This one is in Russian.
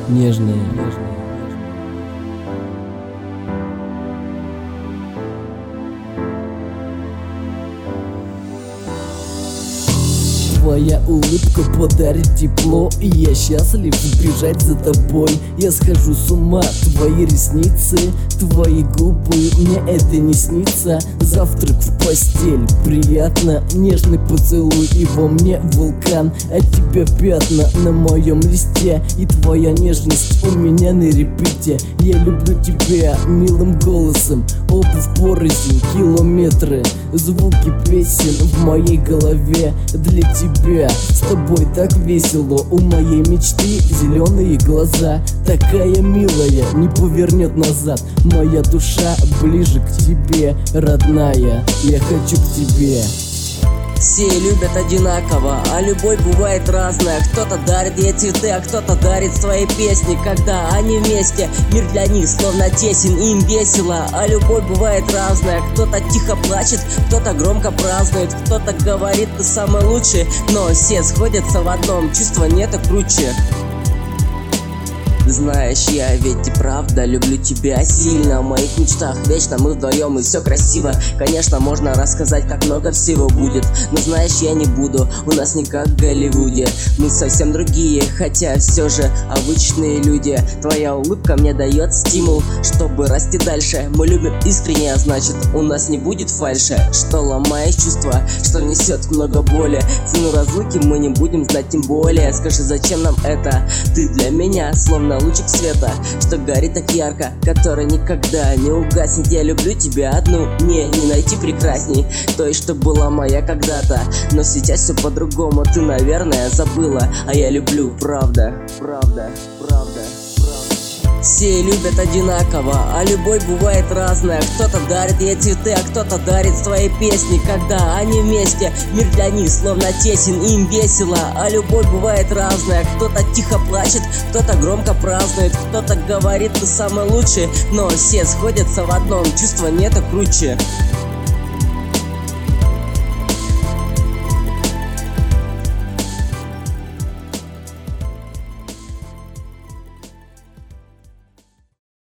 нежная. Твоя улыбка подарит тепло, и я счастлив бежать за тобой. Я схожу с ума, твои ресницы, твои губы, мне это не снится. Завтрак в постель, приятно, нежный поцелуй, и во мне вулкан. От тебя пятна на моем листе, и твоя нежность у меня на репите. Я люблю тебя милым голосом, обувь порознь, километры, звуки песен в моей голове для тебя. С тобой так весело, у моей мечты зеленые глаза. Такая милая, не повернет назад. Моя душа ближе к тебе, родная, я хочу к тебе. Все любят одинаково, а любовь бывает разная. Кто-то дарит ей цветы, а кто-то дарит свои песни. Когда они вместе, мир для них словно тесен, им весело. А любовь бывает разная, кто-то тихо плачет, кто-то громко празднует, кто-то говорит: ты самый лучший. Но все сходятся в одном, чувства нету круче. Знаешь, я ведь и правда люблю тебя сильно. В моих мечтах вечно мы вдвоем, и все красиво. Конечно, можно рассказать, как много всего будет, но знаешь, я не буду, у нас не как в Голливуде. Мы совсем другие, хотя все же обычные люди. Твоя улыбка мне дает стимул, чтобы расти дальше. Мы любим искренне, а значит, у нас не будет фальши, что ломает чувства, что несет много боли. Цену разлуки мы не будем знать, тем более. Скажи, зачем нам это? Ты для меня словно лучик света, что горит так ярко, который никогда не угаснет. Я люблю тебя одну, мне не найти прекрасней той, что была моя когда-то. Но сейчас все по-другому, ты, наверное, забыла. А я люблю, правда, правда, правда. Все любят одинаково, а любовь бывает разная. Кто-то дарит ей цветы, а кто-то дарит свои песни. Когда они вместе, мир для них словно тесен, им весело. А любовь бывает разная, кто-то тихо плачет, кто-то громко празднует, кто-то говорит: ты самый лучший. Но все сходятся в одном, чувства нету круче.